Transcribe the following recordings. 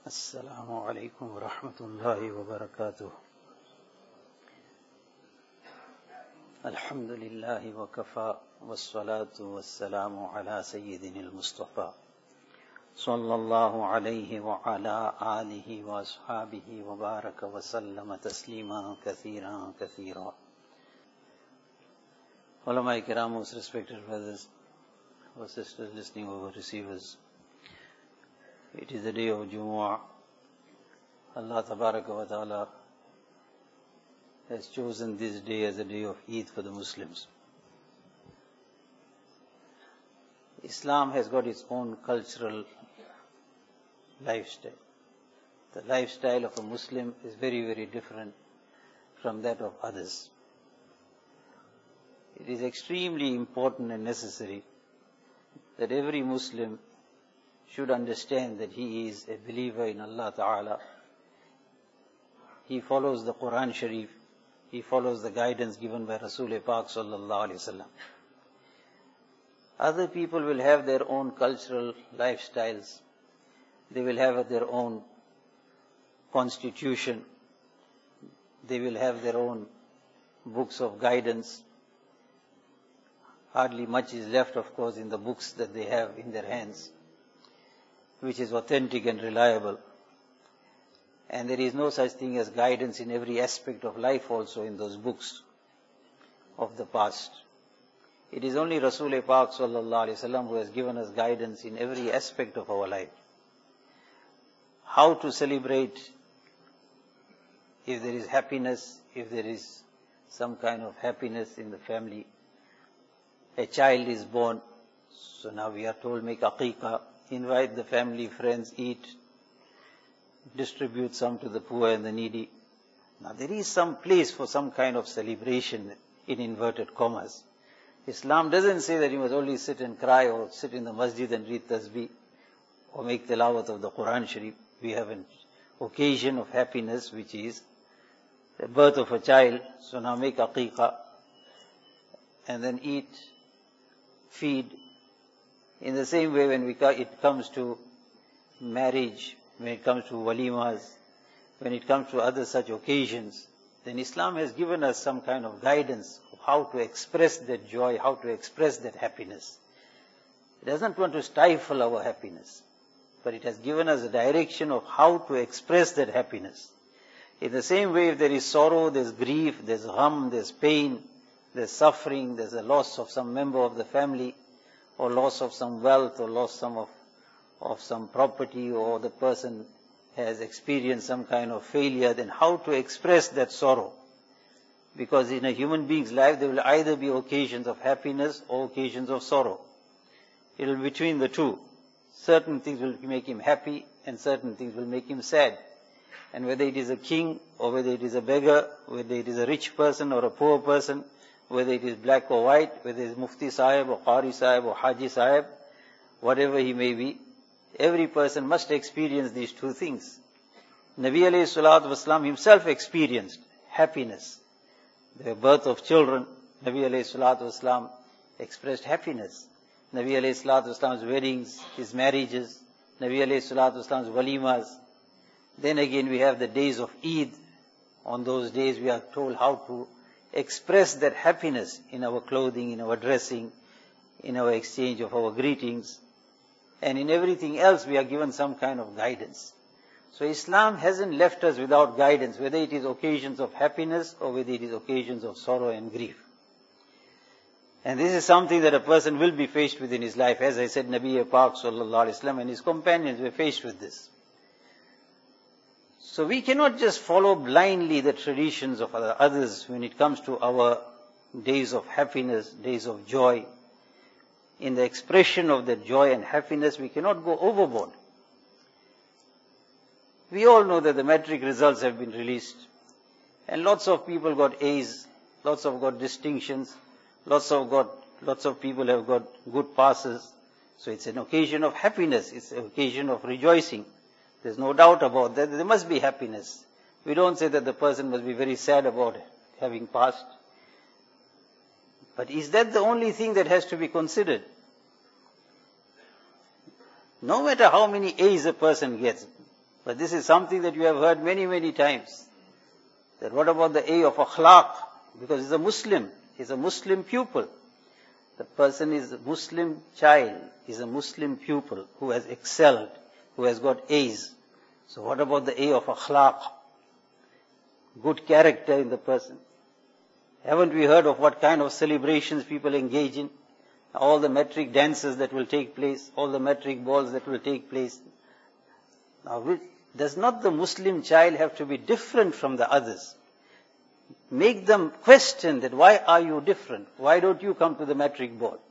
السلام عليكم ورحمة الله وبركاته. الحمد لله وكفى والصلاة والسلام على سيدنا المصطفى صلى الله عليه وعلى آله وأصحابه وبارك وسلم تسليما كثيرا كثيرا. Ulama Kiram, most respected brothers or sisters listening over receivers, it is the day of Jumu'ah. Allah Tabaraka wa Ta'ala has chosen this day as a day of Eid for the Muslims. Islam has got its own cultural lifestyle. The lifestyle of a Muslim is very, very different from that of others. It is extremely important and necessary that every Muslim should understand that he is a believer in Allah Ta'ala. He follows the Quran Sharif. He follows the guidance given by Rasul-e Pak Sallallahu Alaihi Wasallam. Other people will have their own cultural lifestyles. They will have their own constitution. They will have their own books of guidance. Hardly much is left, of course, in the books that they have in their hands, which is authentic and reliable. And there is no such thing as guidance in every aspect of life also in those books of the past. It is only Rasul-e Pak Sallallahu Alaihi Wasallam who has given us guidance in every aspect of our life. How to celebrate if there is happiness, if there is some kind of happiness in the family. A child is born, so now we are told make aqiqah, invite the family, friends, eat, distribute some to the poor and the needy. Now there is some place for some kind of celebration in inverted commas. Islam doesn't say that you must only sit and cry or sit in the masjid and read tasbih or make tilawat of the Quran Sharif. We have an occasion of happiness which is the birth of a child, so now make aqiqah and then eat, feed. In the same way when it comes to marriage, when it comes to walimas, when it comes to other such occasions, then Islam has given us some kind of guidance of how to express that joy, how to express that happiness. It doesn't want to stifle our happiness, but it has given us a direction of how to express that happiness. In the same way, if there is sorrow, there's grief, there's gham, there's pain, there's suffering, there's a loss of some member of the family, or loss of some wealth, or loss of some property, or the person has experienced some kind of failure, then how to express that sorrow? Because in a human being's life, there will either be occasions of happiness or occasions of sorrow. It will be between the two. Certain things will make him happy, and certain things will make him sad. And whether it is a king, or whether it is a beggar, whether it is a rich person or a poor person, whether it is black or white, whether it is Mufti Sahib or Qari Sahib or Haji Sahib, whatever he may be, every person must experience these two things. Nabi alayhi salatu wasalam himself experienced happiness. The birth of children, Nabi alayhi salatu wasalam expressed happiness. Nabi alayhi salatu wasalam's weddings, his marriages, Nabi alayhi salatu wasalam's walimas. Then again we have the days of Eid. On those days we are told how to express that happiness in our clothing, in our dressing, in our exchange of our greetings. And in everything else we are given some kind of guidance. So Islam hasn't left us without guidance, whether it is occasions of happiness or whether it is occasions of sorrow and grief. And this is something that a person will be faced with in his life. As I said, Nabi Pak Sallallahu Alaihi Wasallam and his companions were faced with this. So we cannot just follow blindly the traditions of others when it comes to our days of happiness, days of joy. In the expression of that joy and happiness, we cannot go overboard. We all know that the matric results have been released, and lots of people got A's, lots of got distinctions, lots of people have got good passes. So it's an occasion of happiness, it's an occasion of rejoicing. There's no doubt about that. There must be happiness. We don't say that the person must be very sad about having passed. But is that the only thing that has to be considered? No matter how many A's a person gets, But this is something that you have heard many, many times. That what about the A of akhlaq? Because he's a Muslim pupil. The person is a Muslim child, is a Muslim pupil who has excelled, who has got A's. So what about the A of akhlaq? Good character in the person. Haven't we heard of what kind of celebrations people engage in? All the metric dances that will take place, all the metric balls that will take place. Now, does not the Muslim child have to be different from the others? Make them question that why are you different? Why don't you come to the metric ball?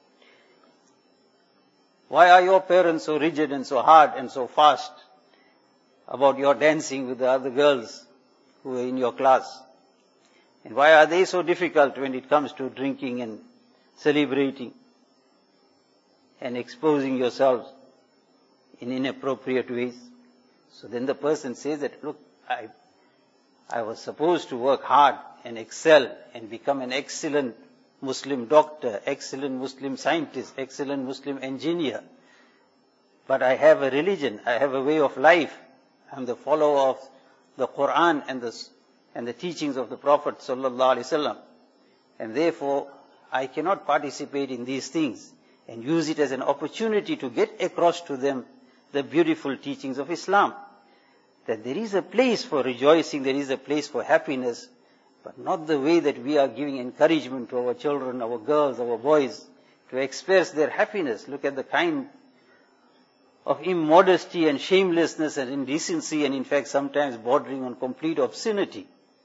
Why are your parents so rigid and so hard and so fast about your dancing with the other girls who are in your class? And why are they so difficult when it comes to drinking and celebrating and exposing yourselves in inappropriate ways? So then the person says that, look, I was supposed to work hard and excel and become an excellent Muslim doctor, excellent Muslim scientist, excellent Muslim engineer. But I have a religion, I have a way of life. I'm the follower of the Quran and the teachings of the Prophet sallallahu alaihi wasallam. And therefore, I cannot participate in these things and use it as an opportunity to get across to them the beautiful teachings of Islam. That there is a place for rejoicing, there is a place for happiness, but not the way that we are giving encouragement to our children, our girls, our boys, to express their happiness. Look at the kind of immodesty and shamelessness and indecency, and in fact sometimes bordering on complete obscenity.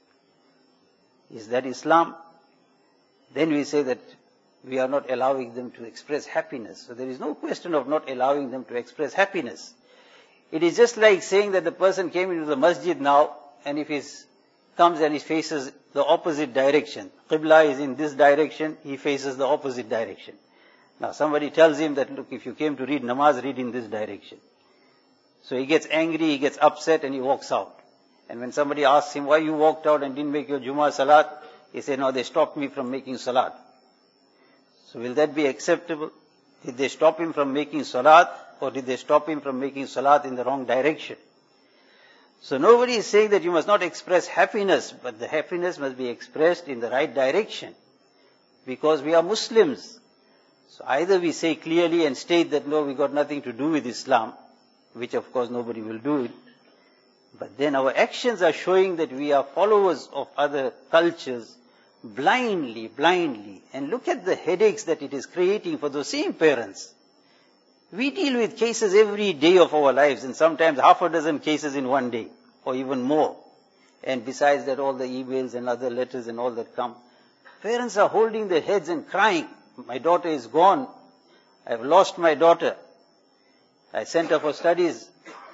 Is that Islam? Then we say that we are not allowing them to express happiness. So there is no question of not allowing them to express happiness. It is just like saying that the person came into the masjid now, and if he comes and he faces the opposite direction, Qibla is in this direction, he faces the opposite direction. Now somebody tells him that, look, if you came to read namaz, read in this direction. So he gets angry, he gets upset, and he walks out. And when somebody asks him why you walked out and didn't make your Jummah Salat, he said, no, they stopped me from making Salat. So will that be acceptable? Did they stop him from making Salat, or did they stop him from making Salat in the wrong direction? So nobody is saying that you must not express happiness, but the happiness must be expressed in the right direction. Because we are Muslims. So either we say clearly and state that no, we got nothing to do with Islam, which of course nobody will do it. But then our actions are showing that we are followers of other cultures blindly. And look at the headaches that it is creating for those same parents. We deal with cases every day of our lives, and sometimes half a dozen cases in one day, or even more. And besides that, all the emails and other letters and all that come. Parents are holding their heads and crying. My daughter is gone. I've lost my daughter. I sent her for studies.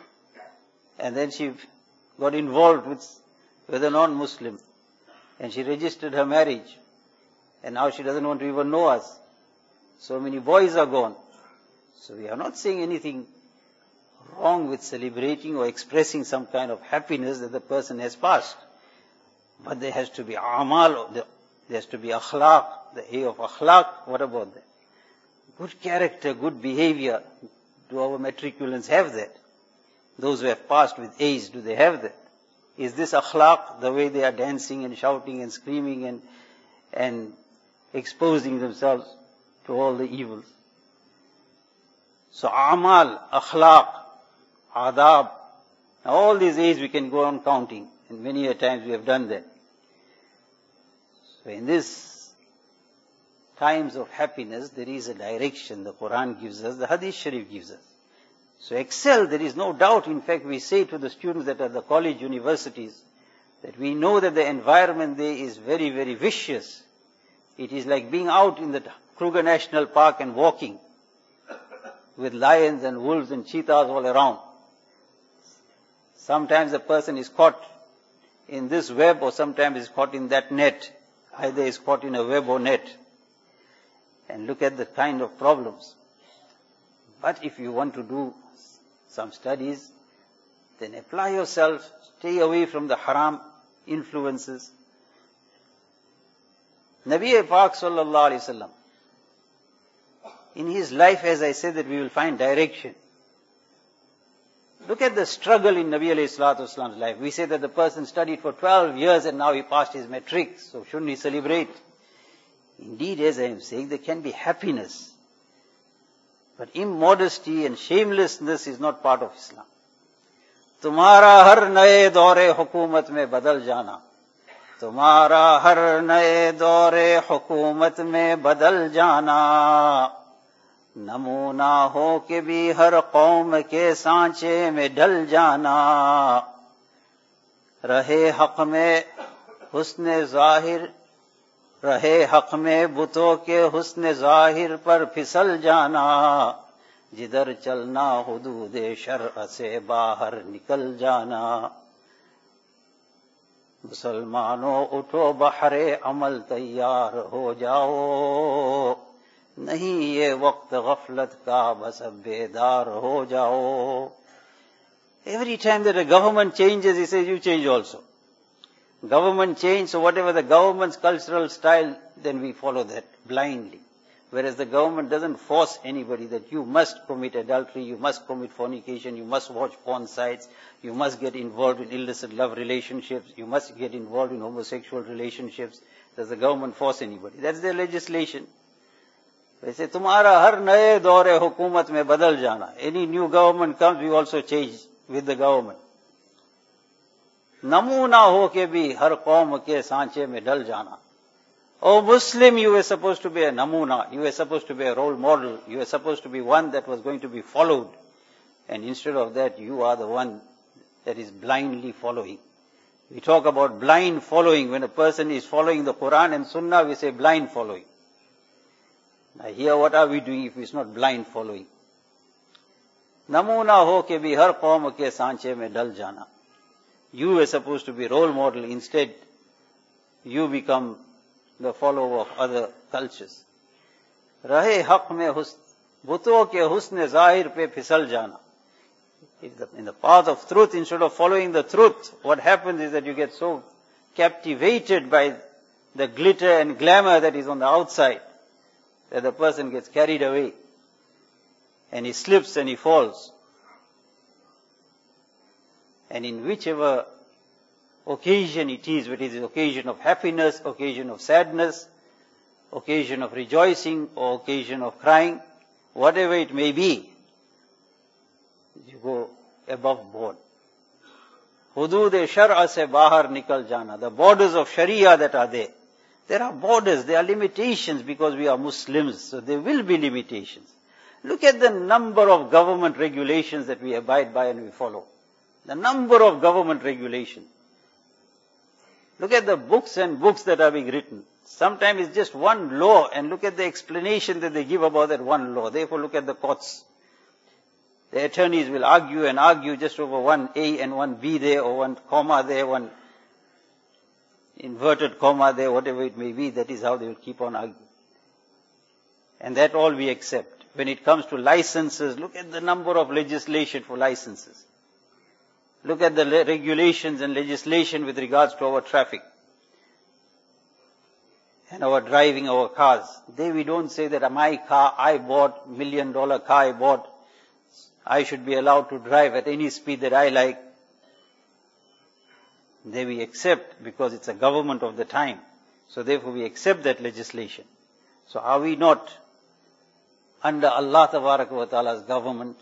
And then she got involved with a non-Muslim. And she registered her marriage. And now she doesn't want to even know us. So many boys are gone. So we are not saying anything wrong with celebrating or expressing some kind of happiness that the person has passed. But there has to be amal, there has to be akhlaq, the A of akhlaq. What about that? Good character, good behavior. Do our matriculants have that? Those who have passed with A's, do they have that? Is this akhlaq, the way they are dancing and shouting and screaming and exposing themselves to all the evils? So amal, akhlaq, adab, all these A's we can go on counting, and many a times we have done that. So in this times of happiness, there is a direction the Quran gives us, the Hadith Sharif gives us. So excel, there is no doubt. In fact, we say to the students that are at the college universities, that we know that the environment there is very, very vicious. It is like being out in the Kruger National Park and walking with lions and wolves and cheetahs all around. Sometimes a person is caught in this web, or sometimes is caught in that net. Either is caught in a web or net. And look at the kind of problems. But if you want to do some studies, then apply yourself, stay away from the haram influences. Nabi Pak sallallahu alaihi wasallam, in his life, as I said, that we will find direction. Look at the struggle in Nabi alayhi salatu wasalam's life. We say that the person studied for 12 years and now he passed his matric, so shouldn't he celebrate? Indeed, as I am saying, there can be happiness. But immodesty and shamelessness is not part of Islam. तुम्हारा हर नए दौरे हुकूमत में बदल जाना, तुम्हारा हर नए दौरे हुकूमत में बदल जाना, नमूना हो के भी हर कौम के सांचे में ढल जाना, रहे हक में हुस्न जाहिर, रहे हक में बुतों के हुस्न जाहिर पर फिसल जाना, जिधर चलना हुदूद शरअ से बाहर निकल जाना, मुसलमानों उठो बहरे अमल तैयार हो जाओ, नहीं ये वक्त गफलत का बस अब बेदार हो जाओ. Every time that a government changes, he says, you change also. Government change, so whatever the government's cultural style, then we follow that blindly. Whereas the government doesn't force anybody that you must commit adultery, you must commit fornication, you must watch porn sites, you must get involved in illicit love relationships, you must get involved in homosexual relationships. Does the government force anybody? That's their legislation. They say, तुम्हारा हर नए दौरे हुकूमत में बदल जाना. Any new government comes, we also change with the government. नमूना हो के भी हर कौम के सांचे में ढल जाना. Oh Muslim, you were supposed to be a namuna, you were supposed to be a role model, you were supposed to be one that was going to be followed. And instead of that, you are the one that is blindly following. We talk about blind following. When a person is following the Quran and Sunnah, we say blind following. Now here what are we doing if it's not blind following? Namuna ho ke bhi har qawm ke sanche mein dal jana. You were supposed to be role model, instead you become the follower of other cultures. Rahe haq mein buton ke husn zahir pe fisal jana. In the path of truth, instead of following the truth, what happens is that you get so captivated by the glitter and glamour that is on the outside, that the person gets carried away, and he slips and he falls. And in whichever occasion it is, whether it is occasion of happiness, occasion of sadness, occasion of rejoicing, or occasion of crying, whatever it may be, you go above board. Hudud shar'a se bahar nikal jana. The borders of Sharia that are there. There are borders, there are limitations because we are Muslims, so there will be limitations. Look at the number of government regulations that we abide by and we follow. The number of government regulations. Look at the books and books that are being written. Sometimes it's just one law, and look at the explanation that they give about that one law. Therefore look at the courts. The attorneys will argue and argue just over one A and one B there, or one comma there, one inverted comma there, whatever it may be. That is how they will keep on arguing. And that all we accept. When it comes to licenses, look at the number of legislation for licenses. Look at the regulations and legislation with regards to our traffic and our driving our cars. There we don't say that my car I bought, $1 million car I bought, I should be allowed to drive at any speed that I like. There we accept because it's a government of the time. So therefore we accept that legislation. So are we not under Allah Tabaraka wa Ta'ala's government?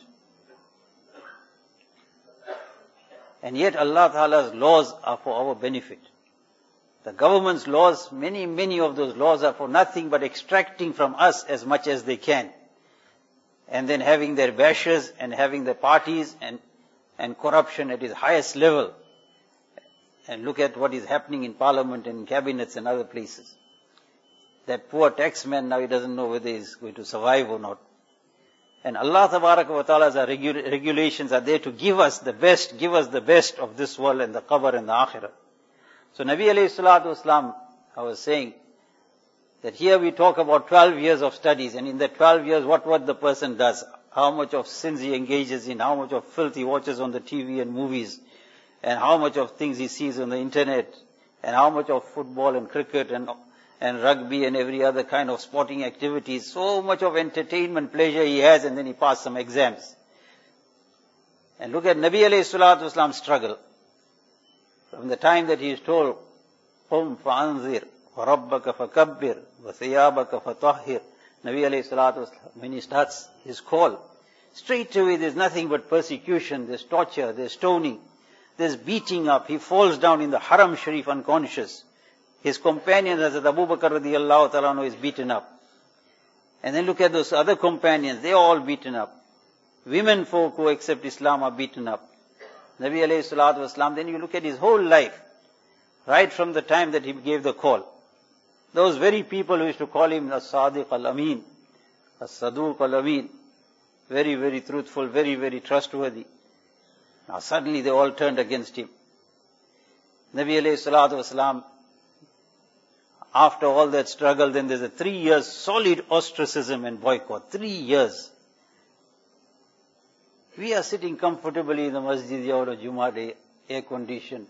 And yet Allah Ta'ala's laws are for our benefit. The government's laws, many of those laws are for nothing but extracting from us as much as they can. And then having their bashers and having their parties and corruption at its highest level. And look at what is happening in parliament and in cabinets and other places. That poor taxman, now he doesn't know whether he's going to survive or not. And Allah Tabaraka wa Ta'ala's regulations are there to give us the best of this world and the qabr and the akhirah. So Nabi alayhi salatu wasalam, I was saying, that here we talk about 12 years of studies, and in that 12 years what the person does, how much of sins he engages in, how much of filth he watches on the TV and movies, and how much of things he sees on the internet, and how much of football and cricket and rugby and every other kind of sporting activities, so much of entertainment, pleasure he has, and then he passes some exams. And look at Nabi alayhi salatu wasalam's struggle. From the time that he is told, قُمْ فَأَنذِرْ وَرَبَّكَ فَكَبِّرْ وَثِيَابَكَ فَطَهِّرْ. Nabi alayhi salatu wasalam, when he starts his call, straight away there's nothing but persecution, there's torture, there's stoning, there's beating up. He falls down in the Haram Sharif unconscious. His companion, Hazrat Abu Bakr radiyallahu ta'ala anhu, is beaten up. And then look at those other companions, they're all beaten up. Women folk who accept Islam are beaten up. Nabi alayhi salatu wasalam, then you look at his whole life, right from the time that he gave the call. Those very people who used to call him as-Sadiq al-Amin, as-Saduq al-Amin, very, very truthful, very, very trustworthy. Now suddenly they all turned against him. Nabi alayhi salatu wasalam, after all that struggle, then there's a 3 years solid ostracism and boycott. 3 years. We are sitting comfortably in the masjid or Jummah day, air conditioned.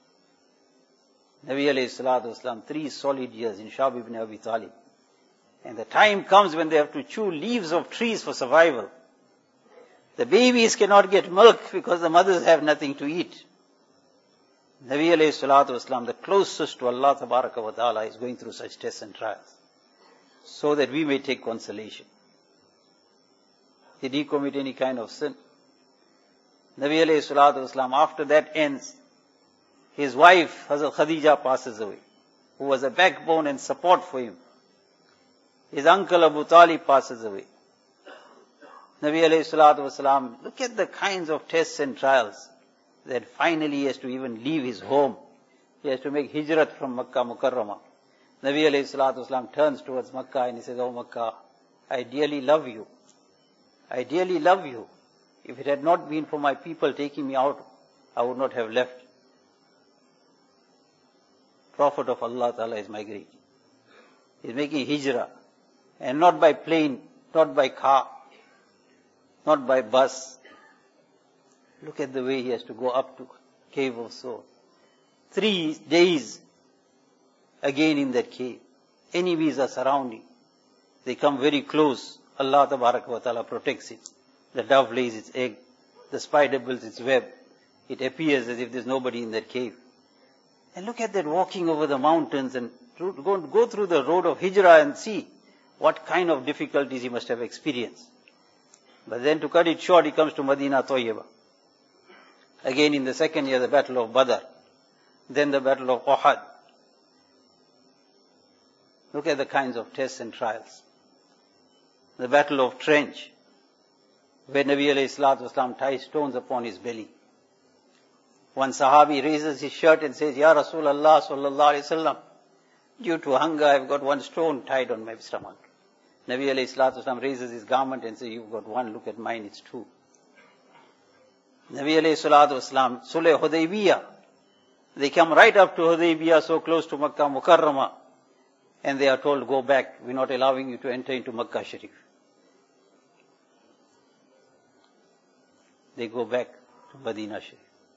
Nabi alayhi salatu wasalam, 3 solid years in Shab ibn Abi Talib. And the time comes when they have to chew leaves of trees for survival. The babies cannot get milk because the mothers have nothing to eat. Nabi alayhi salatu wasalam, the closest to Allah tabaraka wa ta'ala, is going through such tests and trials, so that we may take consolation. Did he commit any kind of sin? Nabi alayhi salatu wasalam, after that ends, his wife, Hazrat Khadija, passes away, who was a backbone and support for him. His uncle Abu Talib passes away. Nabi alayhi salatu wasalam, look at the kinds of tests and trials, that finally he has to even leave his home. He has to make hijrat from Makkah Mukarramah. Nabi alayhi salatu wasalam turns towards Makkah and he says, "Oh Makkah, I dearly love you. I dearly love you. If it had not been for my people taking me out, I would not have left." Prophet of Allah Ta'ala is migrating. He's making hijrah. And not by plane, not by car, not by bus. Look at the way he has to go up to Cave of Sur. 3 days again in that cave. Enemies are surrounding. They come very close. Allah Tabaraka wa Ta'ala protects it. The dove lays its egg. The spider builds its web. It appears as if there's nobody in that cave. And look at that walking over the mountains and go through the road of Hijrah and see what kind of difficulties he must have experienced. But then to cut it short, he comes to Madinah Tayyibah. Again in the second year, the battle of Badr. Then the battle of Uhud. Look at the kinds of tests and trials. The battle of Trench, where Nabi alayhi salatu wasalam ties stones upon his belly. One Sahabi raises his shirt and says, "Ya Rasulullah sallallahu alayhi wasallam, due to hunger I've got 1 stone tied on my stomach." Nabi alayhi salatu wasalam raises his garment and says, "You've got 1, look at mine, it's 2. Nabi alayhi salatu wasalam, Sulh Hudaybiyah, they come right up to Hudaybiyah, so close to Makkah Mukarramah, and they are told, "Go back, we're not allowing you to enter into Makkah Sharif." They go back to Medina Sharif.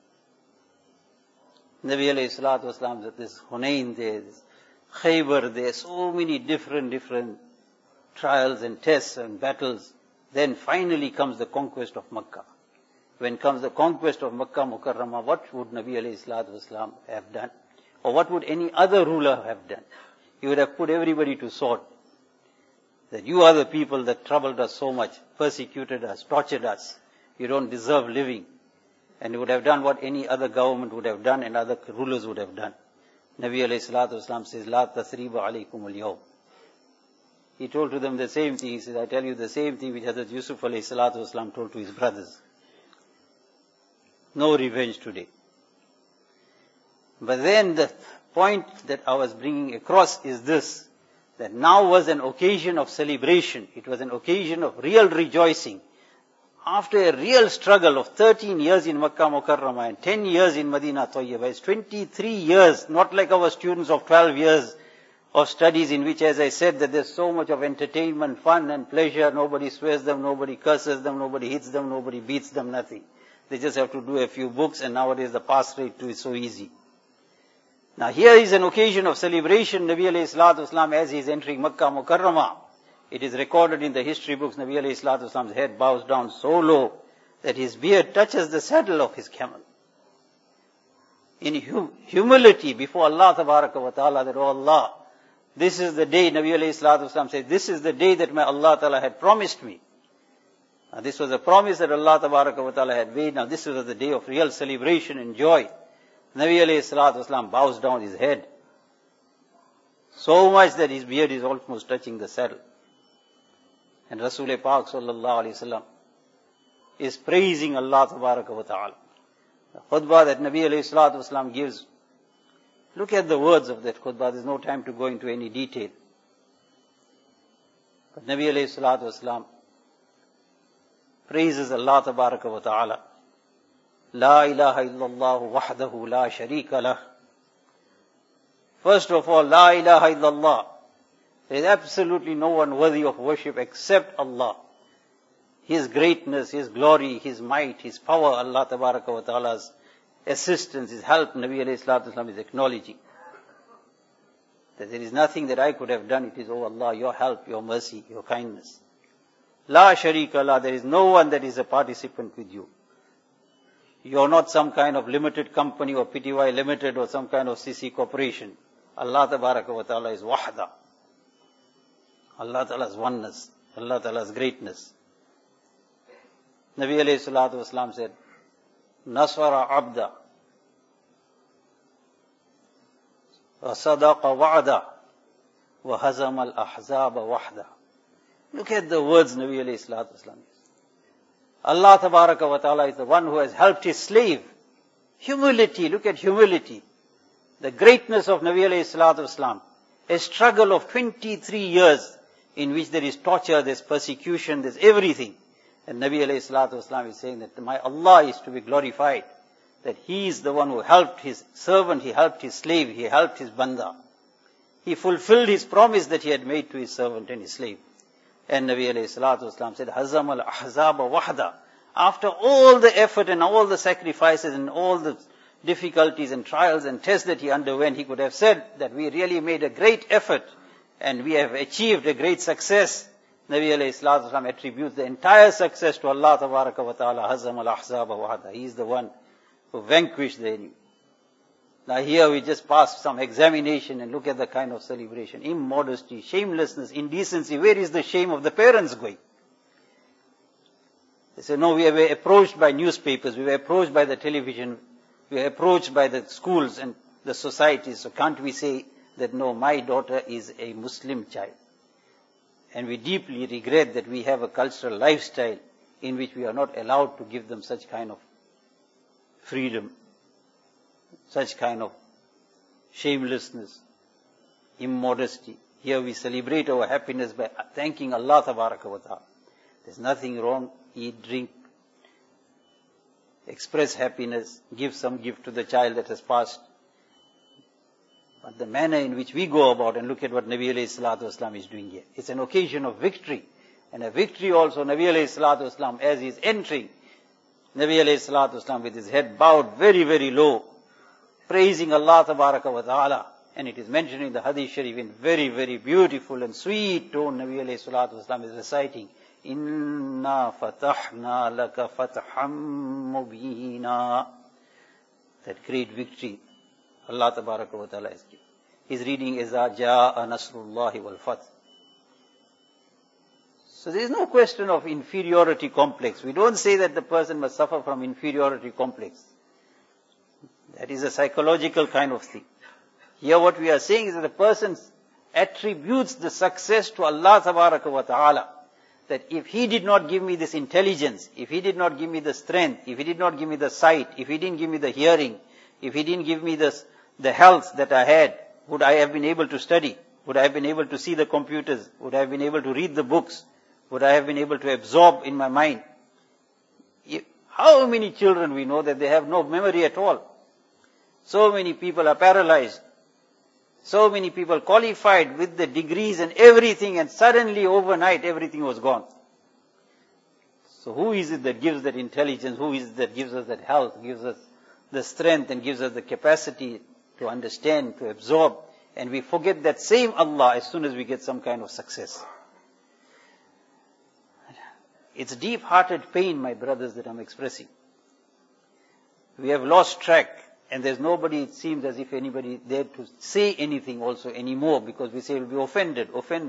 Nabi alayhi salatu wasalam, there's Hunayn there, there's Khaybar there, so many different trials and tests and battles. Then finally comes the conquest of Makkah. When comes the conquest of Makkah Mukarramah, what would Nabi alayhi salatu wasalam have done? Or what would any other ruler have done? He would have put everybody to sword. That you are the people that troubled us so much, persecuted us, tortured us. You don't deserve living. And he would have done what any other government would have done and other rulers would have done. Nabi alayhi salatu wasalam says, "La tasriba alaykum al-yawm." He told to them the same thing. He says, "I tell you the same thing which Hazrat Yusuf alayhi salatu wasalam told to his brothers. No revenge today." But then the point that I was bringing across is this, that now was an occasion of celebration. It was an occasion of real rejoicing. After a real struggle of 13 years in Makkah Mukarramah and 10 years in Madinah Tayyibah, it's 23 years, not like our students of 12 years of studies in which, as I said, that there's so much of entertainment, fun and pleasure. Nobody swears them, nobody curses them, nobody hits them, nobody beats them, nothing. They just have to do a few books, and nowadays the pass rate too is so easy. Now here is an occasion of celebration. Nabi alayhi salatu wasalam, as he is entering Makkah Mukarramah, it is recorded in the history books, Nabi alayhi salatu wasalam's head bows down so low that his beard touches the saddle of his camel. In humility before Allah Tabaraka wa Ta'ala, that, oh Allah, this is the day, Nabi alayhi salatu wasalam said, this is the day that my Allah Ta'ala had promised me. Now this was a promise that Allah Tabaraka wa Ta'ala had made. Now this was the day of real celebration and joy. Nabi alayhi salatu wasalam bows down his head, so much that his beard is almost touching the saddle. And Rasul Pak sallallahu alayhi wasallam is praising Allah Tabaraka wa Ta'ala. The khutbah that Nabi alayhi salatu wasalam gives, look at the words of that khutbah. There's no time to go into any detail. But Nabi alayhi salatu wasalam praises Allah Tabaraka wa Ta'ala. La ilaha illallah wahdahu la sharika lah. First of all, La ilaha illallah. There is absolutely no one worthy of worship except Allah. His greatness, His glory, His might, His power, Allah Tabaraka wa Ta'ala's assistance, His help, Nabi alayhi salatu wasalam is acknowledging. That there is nothing that I could have done. It is, oh Allah, your help, your mercy, your kindness. La sharika la, there is no one that is a participant with you. You are not some kind of limited company or PTY limited or some kind of CC corporation. Allah Tabaraka wa Ta'ala is wahda. Allah Ta'ala's oneness, Allah Ta'ala's greatness. Nabi alayhi salatu wasalam said, Nasara abda, wa sadaqa wa'ada, wa hazam al-ahzaba wahda. Look at the words Nabi alayhi salatu wasalam. Allah Tabaraka wa Ta'ala is the one who has helped his slave. Humility, look at humility. The greatness of Nabi alayhi salatu wasalam. A struggle of 23 years in which there is torture, there's persecution, there's everything. And Nabi alayhi salatu wasalam is saying that my Allah is to be glorified. That He is the one who helped His servant, He helped His slave, He helped His banda. He fulfilled His promise that He had made to His servant and His slave. And Nabi alayhi salatu wasalam said, Hazam al-ahzaba wahda. After all the effort and all the sacrifices and all the difficulties and trials and tests that he underwent, he could have said that we really made a great effort and we have achieved a great success. Nabi alayhi salatu wasalam attributes the entire success to Allah Tabaraka wa Ta'ala. Hazam al-ahzaba wahda. He is the one who vanquished the enemy. Now here we just pass some examination and look at the kind of celebration. Immodesty, shamelessness, indecency. Where is the shame of the parents going? They say, no, we were approached by newspapers, we were approached by the television, we were approached by the schools and the societies. So can't we say that no, my daughter is a Muslim child? And we deeply regret that we have a cultural lifestyle in which we are not allowed to give them such kind of freedom, such kind of shamelessness, immodesty. Here we celebrate our happiness by thanking Allah Tabaraka wa Ta'ala. There's nothing wrong. Eat, drink, express happiness, give some gift to the child that has passed. But the manner in which we go about, and look at what Nabi alayhi salatu wasalam is doing here. It's an occasion of victory. And a victory also, Nabi alayhi salatu wasalam, as he is entering, Nabi alayhi salatu wasalam with his head bowed very, very low, praising Allah Tabaraka wa Ta'ala. And it is mentioned in the Hadith Sharif in very, very beautiful and sweet tone. Nabi alayhi salatu wasalam is reciting, Inna fatahna laka fatham mubina. That great victory Allah Tabaraka wa Ta'ala is giving. He's reading Iza Ja'a Nasrullahi wal Fath. So there is no question of inferiority complex. We don't say that the person must suffer from inferiority complex. That is a psychological kind of thing. Here what we are saying is that the person attributes the success to Allah Tabaraka wa Ta'ala. That if He did not give me this intelligence, if He did not give me the strength, if He did not give me the sight, if He didn't give me the hearing, if He didn't give me the health that I had, would I have been able to study? Would I have been able to see the computers? Would I have been able to read the books? Would I have been able to absorb in my mind? How many children we know that they have no memory at all? So many people are paralyzed. So many people qualified with the degrees and everything, and suddenly overnight everything was gone. So who is it that gives that intelligence? Who is it that gives us that health, gives us the strength and gives us the capacity to understand, to absorb? And we forget that same Allah as soon as we get some kind of success. It's deep-hearted pain, my brothers, that I'm expressing. We have lost track, and there's nobody, it seems as if anybody there to say anything also anymore, because we say we'll be offended.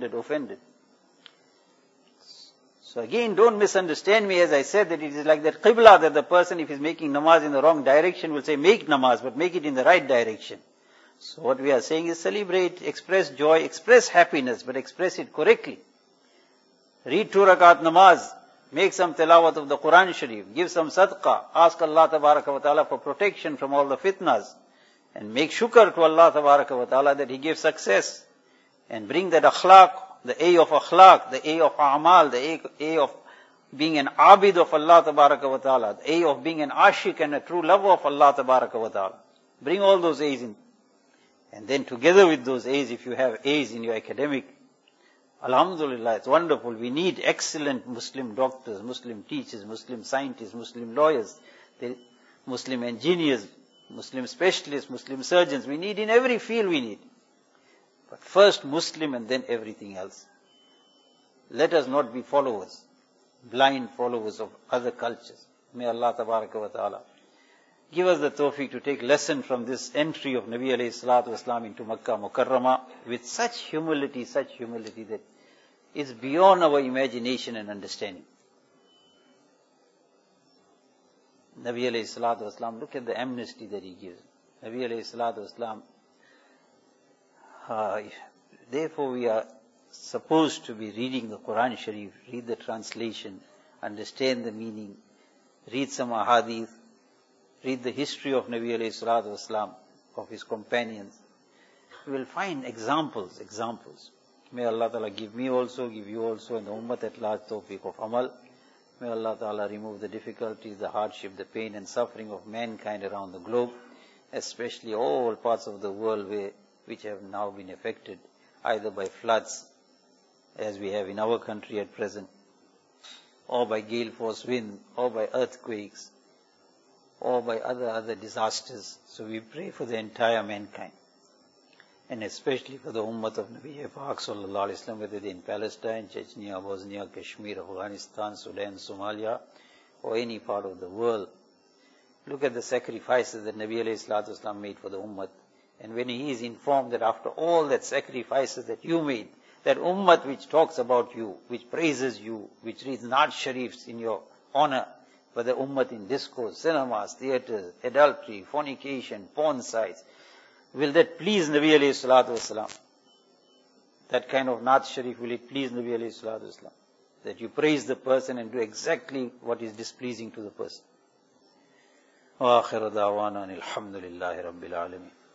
So again, don't misunderstand me as I said that it is like that qibla, that the person, if he's making namaz in the wrong direction, will say make namaz, but make it in the right direction. So what we are saying is celebrate, express joy, express happiness, but express it correctly. Read 2 rakat namaz, make some tilawat of the Quran Sharif, give some sadaqah, ask Allah Tabaraka wa Ta'ala for protection from all the fitnas, and make shukr to Allah Tabaraka wa Ta'ala that He gives success, and bring that akhlaq, the A of akhlaq, the A of a'mal, the A of being an abid of Allah Tabaraka wa Ta'ala, the A of being an ashik and a true lover of Allah Tabaraka wa Ta'ala. Bring all those A's in. And then together with those A's, if you have A's in your academic, alhamdulillah, it's wonderful. We need excellent Muslim doctors, Muslim teachers, Muslim scientists, Muslim lawyers, Muslim engineers, Muslim specialists, Muslim surgeons. We need in every field we need. But first Muslim and then everything else. Let us not be followers, blind followers of other cultures. May Allah Tabaraka wa Ta'ala give us the tawfiq to take lesson from this entry of Nabi alayhi salatu wasalam into Makkah Mukarramah with such humility that is beyond our imagination and understanding. Nabi alayhi salatu wasalam, look at the amnesty that he gives. Nabi alayhi salatu wasalam, therefore we are supposed to be reading the Quran Sharif, read the translation, understand the meaning, read some ahadith, read the history of Nabi alayhi salatu wasalam, of his companions. You will find examples. May Allah Ta'ala give me also, give you also, and the ummah at large tawfiq of amal. May Allah Ta'ala remove the difficulties, the hardship, the pain and suffering of mankind around the globe, especially all parts of the world which have now been affected either by floods, as we have in our country at present, or by gale force wind, or by earthquakes, or by other disasters. So we pray for the entire mankind, and especially for the ummah of Nabi Pak sallallahu alaihi wasallam, whether they're in Palestine, Chechnya, Bosnia, Kashmir, Afghanistan, Sudan, Somalia, or any part of the world. Look at the sacrifices that Nabi alayhi salatu wasallam made for the ummah. And when he is informed that after all that sacrifices that you made, that ummah which talks about you, which praises you, which reads Naat Sharifs in your honor, but the ummah in discourse, cinemas, theatres, adultery, fornication, porn sites, will that please Nabi alayhi salatu wasalam? That kind of Naat Sharif, will it please Nabi alayhi salatu wasalam? That you praise the person and do exactly what is displeasing to the person. Wa akhiru da'wana alhamdulillahi rabbil alamin.